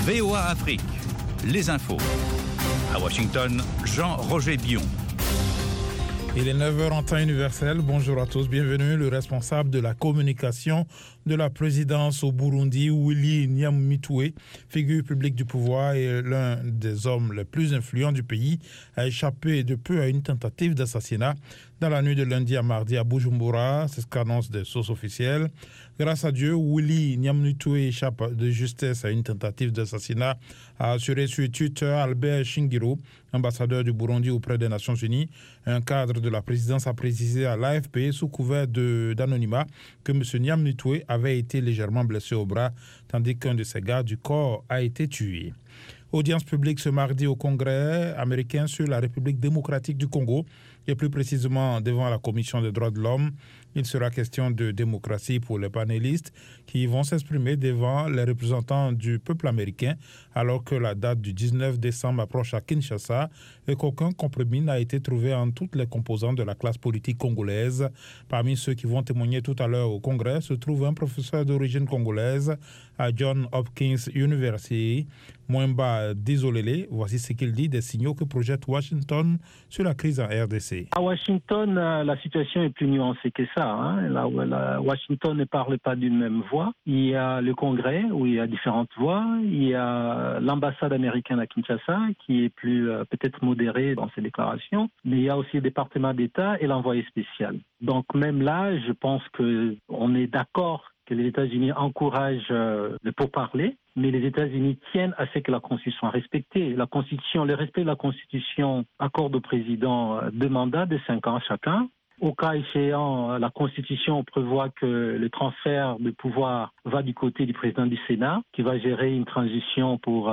VOA Afrique, les infos. À Washington, Jean-Roger Bion. Il est 9h en temps universel. Bonjour à tous, bienvenue. Le responsable de la communication de la présidence au Burundi, Willy Nyamitwe, figure publique du pouvoir et l'un des hommes les plus influents du pays, a échappé de peu à une tentative d'assassinat dans la nuit de lundi à mardi à Bujumbura. C'est ce qu'annoncent des sources officielles. Grâce à Dieu, Willy Nyamitwe échappe de justesse à une tentative d'assassinat, a assuré sur Twitter Albert Shingiro, ambassadeur du Burundi auprès des Nations Unies. Un cadre de la présidence a précisé à l'AFP, sous couvert d'anonymat, que M. Nyamitwe avait été légèrement blessé au bras, tandis qu'un de ses gardes du corps a été tué. Audience publique ce mardi au Congrès américain sur la République démocratique du Congo et plus précisément devant la Commission des droits de l'homme. Il sera question de démocratie pour les panélistes qui vont s'exprimer devant les représentants du peuple américain alors que la date du 19 décembre approche à Kinshasa et qu'aucun compromis n'a été trouvé en toutes les composantes de la classe politique congolaise. Parmi ceux qui vont témoigner tout à l'heure au Congrès se trouve un professeur d'origine congolaise à Johns Hopkins University, Mwemba Dizolele. Voici ce qu'il dit des signaux que projette Washington sur la crise en RDC. À Washington, la situation est plus nuancée que ça. Washington ne parle pas d'une même voix. Il y a le Congrès où il y a différentes voix. Il y a l'ambassade américaine à Kinshasa qui est plus peut-être modérée dans ses déclarations. Mais il y a aussi le département d'État et l'envoyé spécial. Donc même là, je pense qu'on est d'accord que les États-Unis encouragent le pourparler, mais les États-Unis tiennent à ce que la Constitution soit respectée. La Constitution, le respect de la Constitution accorde au président 2 mandats de 5 ans chacun. Au cas échéant, la Constitution prévoit que le transfert de pouvoir va du côté du président du Sénat, qui va gérer une transition pour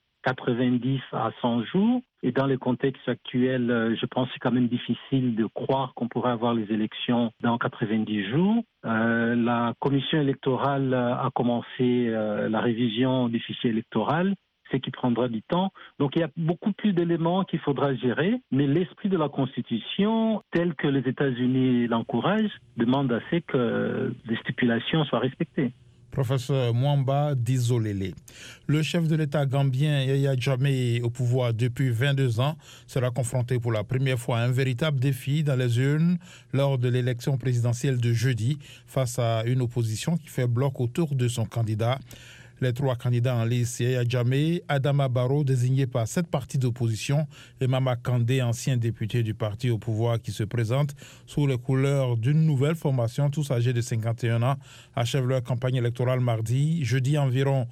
90 à 100 jours. Et dans le contexte actuel, je pense que c'est quand même difficile de croire qu'on pourrait avoir les élections dans 90 jours. La commission électorale a commencé la révision du fichier électoral, ce qui prendra du temps. Donc il y a beaucoup plus d'éléments qu'il faudra gérer, mais l'esprit de la Constitution, tel que les États-Unis l'encouragent, demande à ce que les stipulations soient respectées. Professeur Mwemba Dizolele. Le chef de l'État gambien Yaya Jammeh, au pouvoir depuis 22 ans, sera confronté pour la première fois à un véritable défi dans les urnes lors de l'élection présidentielle de jeudi face à une opposition qui fait bloc autour de son candidat. Les 3 candidats en lice, Yaya Jammeh, Adama Barrow, désigné par 7 partis d'opposition, et Mama Kandé, ancien député du parti au pouvoir qui se présente sous les couleurs d'une nouvelle formation, tous âgés de 51 ans, achèvent leur campagne électorale mardi. Jeudi, environ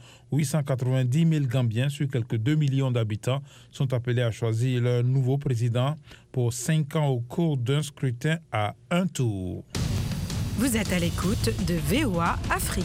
890 000 Gambiens sur quelques 2 millions d'habitants sont appelés à choisir leur nouveau président pour 5 ans au cours d'un scrutin à un tour. Vous êtes à l'écoute de VOA Afrique.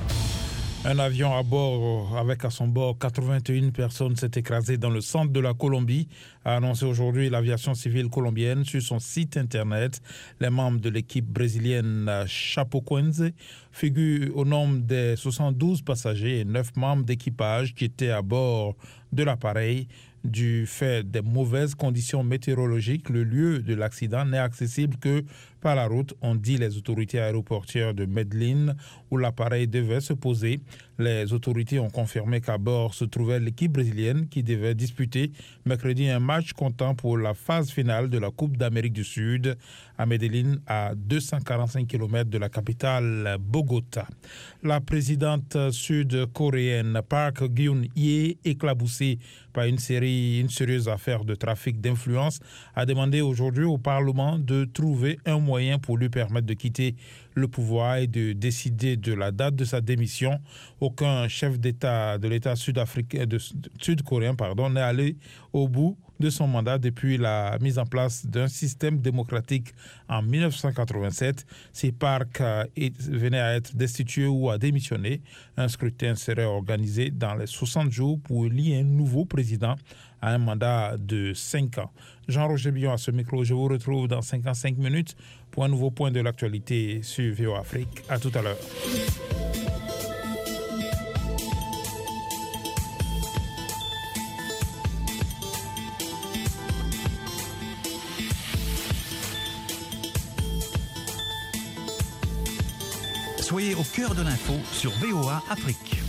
Un avion à bord, avec à son bord 81 personnes, s'est écrasé dans le centre de la Colombie, a annoncé aujourd'hui l'aviation civile colombienne sur son site internet. Les membres de l'équipe brésilienne Chapecoense figurent au nombre des 72 passagers et 9 membres d'équipage qui étaient à bord de l'appareil. Du fait des mauvaises conditions météorologiques, le lieu de l'accident n'est accessible que par la route, ont dit les autorités aéroportuaires de Medellín, où l'appareil devait se poser. Les autorités ont confirmé qu'à bord se trouvait l'équipe brésilienne qui devait disputer mercredi un match comptant pour la phase finale de la Coupe d'Amérique du Sud à Medellín, à 245 km de la capitale Bogota. La présidente sud-coréenne Park Geun-hye, éclaboussée par une sérieuse affaire de trafic d'influence, a demandé aujourd'hui au Parlement de trouver un moyen pour lui permettre de quitter le pouvoir et de décider de la date de sa démission. Aucun chef d'État de l'État sud-coréen n'est allé au bout de son mandat depuis la mise en place d'un système démocratique en 1987. Si Park venait à être destitué ou à démissionner, un scrutin serait organisé dans les 60 jours pour élire un nouveau président à un mandat de 5 ans. Jean-Roger Bion à ce micro. Je vous retrouve dans 55 minutes pour un nouveau point de l'actualité sur VOA Afrique. À tout à l'heure. Soyez au cœur de l'info sur VOA Afrique.